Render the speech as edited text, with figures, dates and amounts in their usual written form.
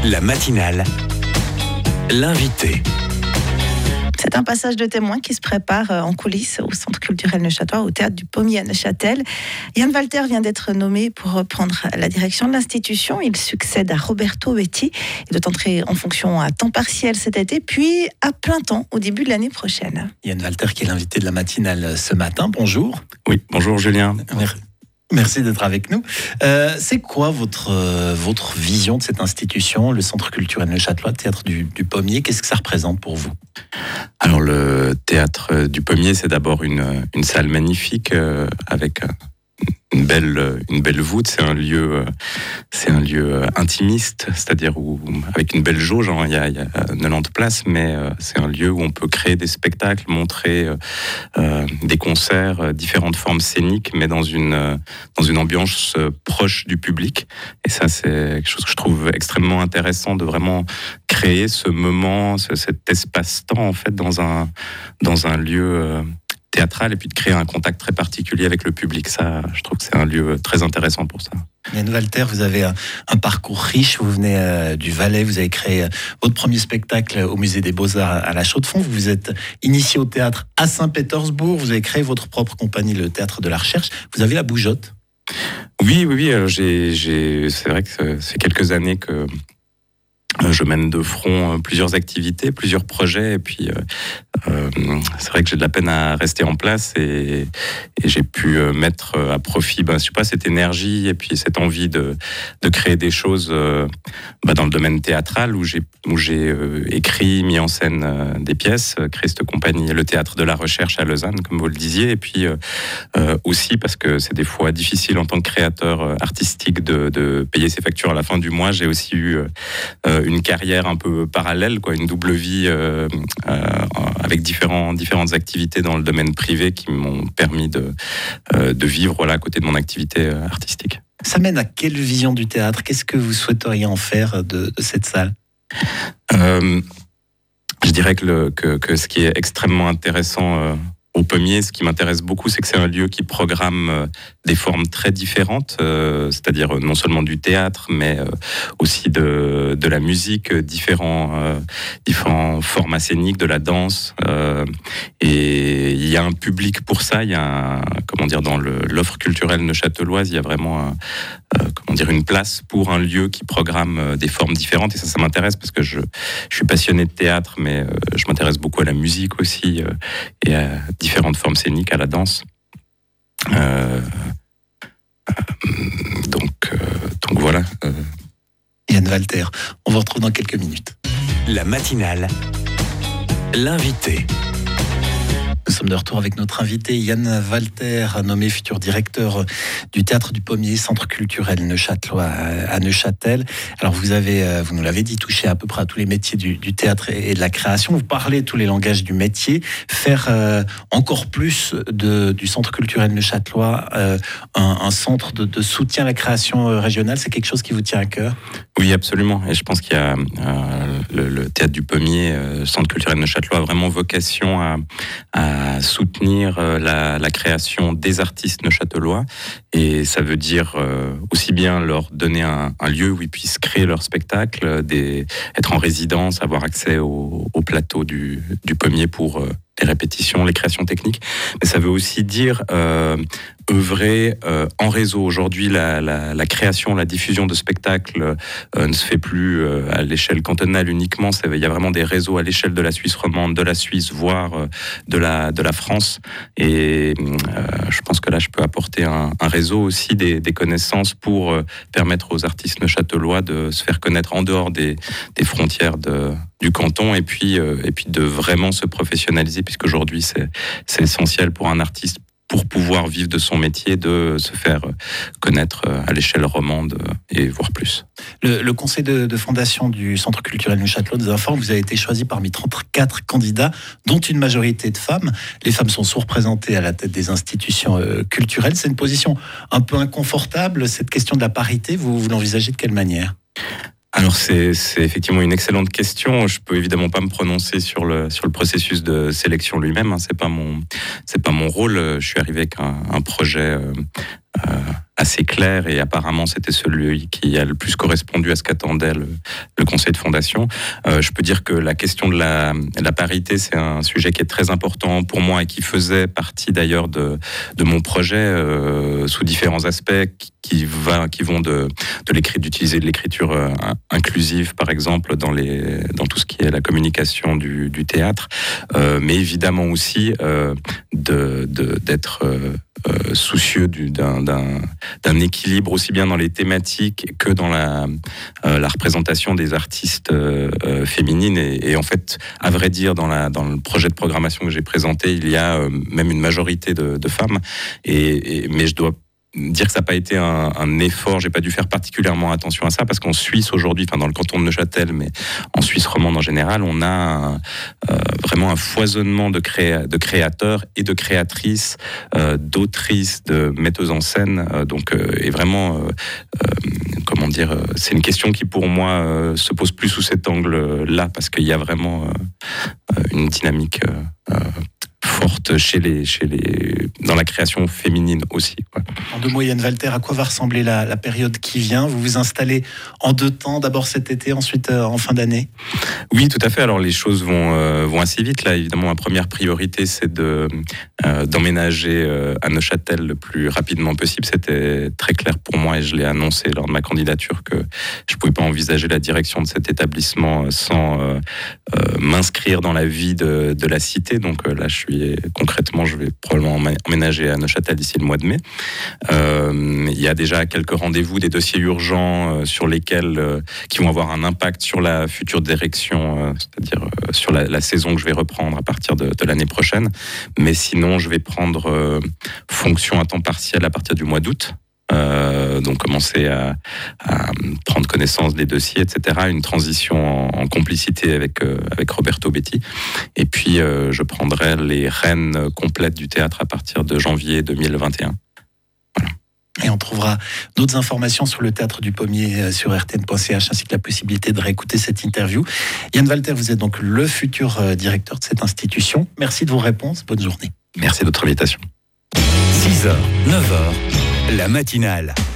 La matinale, l'invité. C'est un passage de témoin qui se prépare en coulisses au Centre culturel neuchâtelois, au Théâtre du Pommier à Neuchâtel. Yann Walter vient d'être nommé pour reprendre la direction de l'institution. Il succède à Roberto Betti. Il doit entrer en fonction à temps partiel cet été, puis à plein temps au début de l'année prochaine. Yann Walter qui est l'invité de la matinale ce matin. Bonjour. Oui, bonjour Julien. Merci d'être avec nous. C'est quoi votre vision de cette institution, le Centre culturel neuchâtelois, Théâtre du Pommier? Qu'est-ce que ça représente pour vous? Alors le Théâtre du Pommier, c'est d'abord une salle magnifique avec une belle voûte. C'est un lieu intimiste, c'est-à-dire avec une belle jauge. Il y a 90 places, mais c'est un lieu où on peut créer des spectacles, montrer des concerts, différentes formes scéniques, mais dans une ambiance proche du public. Et ça, c'est quelque chose que je trouve extrêmement intéressant, de vraiment créer ce moment, cet espace-temps en fait dans un lieu théâtral, et puis de créer un contact très particulier avec le public. Ça, je trouve que c'est un lieu très intéressant pour ça. Yann Walter, vous avez un parcours riche, vous venez du Valais, vous avez créé votre premier spectacle au Musée des Beaux-Arts à la Chaux-de-Fonds, vous vous êtes initié au théâtre à Saint-Pétersbourg, vous avez créé votre propre compagnie, le Théâtre de la Recherche. Vous avez la bougeotte? Oui. Alors c'est vrai que c'est quelques années que je mène de front plusieurs activités, plusieurs projets, et puis c'est vrai que j'ai de la peine à rester en place, et j'ai pu mettre à profit cette énergie et puis cette envie de créer des choses dans le domaine théâtral, où j'ai écrit, mis en scène des pièces, créé cette compagnie, le Théâtre de la Recherche à Lausanne, comme vous le disiez, et puis aussi parce que c'est des fois difficile en tant que créateur artistique de payer ses factures à la fin du mois. J'ai aussi eu une carrière un peu parallèle, une double vie avec différentes activités dans le domaine privé qui m'ont permis de vivre à côté de mon activité artistique. Ça mène à quelle vision du théâtre? Qu'est-ce que vous souhaiteriez en faire de cette salle? Je dirais que ce qui est extrêmement intéressant au Pommier, ce qui m'intéresse beaucoup, c'est que c'est un lieu qui programme des formes très différentes, c'est-à-dire non seulement du théâtre, mais aussi de la musique, différents formats scéniques, de la danse. Et il y a un public pour ça. Il y a dans l'offre culturelle neuchâteloise, il y a vraiment une place pour un lieu qui programme des formes différentes. Et ça m'intéresse parce que je suis passionné de théâtre, mais je m'intéresse beaucoup à la musique aussi, et à différentes formes scéniques, à la danse. Donc voilà. Yann Walter, on vous retrouve dans quelques minutes. La matinale, l'invité. Nous sommes de retour avec notre invité Yann Walter, nommé futur directeur du Théâtre du Pommier, Centre culturel neuchâtelois à Neuchâtel. Alors vous nous l'avez dit, touché à peu près à tous les métiers du théâtre et de la création. Vous parlez tous les langages du métier. Faire encore plus du Centre culturel neuchâtelois un centre de soutien à la création régionale, c'est quelque chose qui vous tient à cœur? Oui, absolument. Et je pense qu'il y a le Théâtre du Pommier, Centre culturel neuchâtelois, a vraiment vocation à soutenir la création des artistes neuchâtelois, et ça veut dire aussi bien leur donner un lieu où ils puissent créer leur spectacle, être en résidence, avoir accès au plateau du Pommier pour les répétitions, les créations techniques, mais ça veut aussi dire œuvrer en réseau. Aujourd'hui, la création, la diffusion de spectacles ne se fait plus à l'échelle cantonale uniquement. Il y a vraiment des réseaux à l'échelle de la Suisse romande, de la Suisse, voire de la France. Et je pense que là, je peux apporter un réseau aussi, des connaissances pour permettre aux artistes neuchâtelois de se faire connaître en dehors des frontières du canton, et puis de vraiment se professionnaliser, puisqu'aujourd'hui, c'est essentiel pour un artiste, pour pouvoir vivre de son métier, de se faire connaître à l'échelle romande et voire plus. Le conseil de fondation du Centre culturel neuchâtelois nous informe que vous avez été choisi parmi 34 candidats, dont une majorité de femmes. Les femmes sont sous-représentées à la tête des institutions culturelles. C'est une position un peu inconfortable, cette question de la parité. Vous l'envisagez de quelle manière ? Alors c'est effectivement une excellente question. Je peux évidemment pas me prononcer sur le processus de sélection lui-même. C'est pas mon rôle. Je suis arrivé avec un projet assez clair et apparemment c'était celui qui a le plus correspondu à ce qu'attendait le conseil de fondation. Je peux dire que la question de la parité, c'est un sujet qui est très important pour moi et qui faisait partie d'ailleurs de mon projet sous différents aspects qui vont d'utiliser de l'écriture inclusive par exemple dans tout ce qui est la communication du théâtre, mais évidemment aussi d'être soucieux d'un équilibre aussi bien dans les thématiques que dans la représentation des artistes féminines et en fait, à vrai dire, dans le projet de programmation que j'ai présenté, il y a même une majorité de femmes mais je dois dire que ça n'a pas été un effort, j'ai pas dû faire particulièrement attention à ça parce qu'en Suisse aujourd'hui, enfin dans le canton de Neuchâtel, mais en Suisse romande en général, on a vraiment un foisonnement de créateurs et de créatrices, d'autrices, de metteuses en scène, et vraiment, comment dire, c'est une question qui pour moi se pose plus sous cet angle-là parce qu'il y a vraiment une dynamique forte dans la création féminine aussi. Quoi. En 2 mots, Yann Walter, à quoi va ressembler la période qui vient ? Vous vous installez en 2 temps, d'abord cet été, ensuite en fin d'année ? Oui, tout à fait. Alors les choses vont assez vite. Là, évidemment, ma première priorité, c'est d'emménager à Neuchâtel le plus rapidement possible. C'était très clair pour moi et je l'ai annoncé lors de ma candidature que je ne pouvais pas envisager la direction de cet établissement sans m'inscrire dans la vie de la cité. Donc là, concrètement, je vais probablement emménager à Neuchâtel d'ici le mois de mai. Il y a déjà quelques rendez-vous, des dossiers urgents sur lesquels qui vont avoir un impact sur la future direction, c'est-à-dire sur la saison que je vais reprendre à partir de l'année prochaine. Mais sinon, je vais prendre fonction à temps partiel à partir du mois d'août. Donc commencer à prendre connaissance des dossiers, etc. Une transition en complicité avec Roberto Betti. Et puis je prendrai les rênes complètes du théâtre à partir de janvier 2021. Voilà. Et on trouvera d'autres informations sur le Théâtre du Pommier sur rtn.ch ainsi que la possibilité de réécouter cette interview. Yann Walter, vous êtes donc le futur directeur de cette institution. Merci de vos réponses. Bonne journée. Merci de votre invitation. 6h, 9h, la matinale.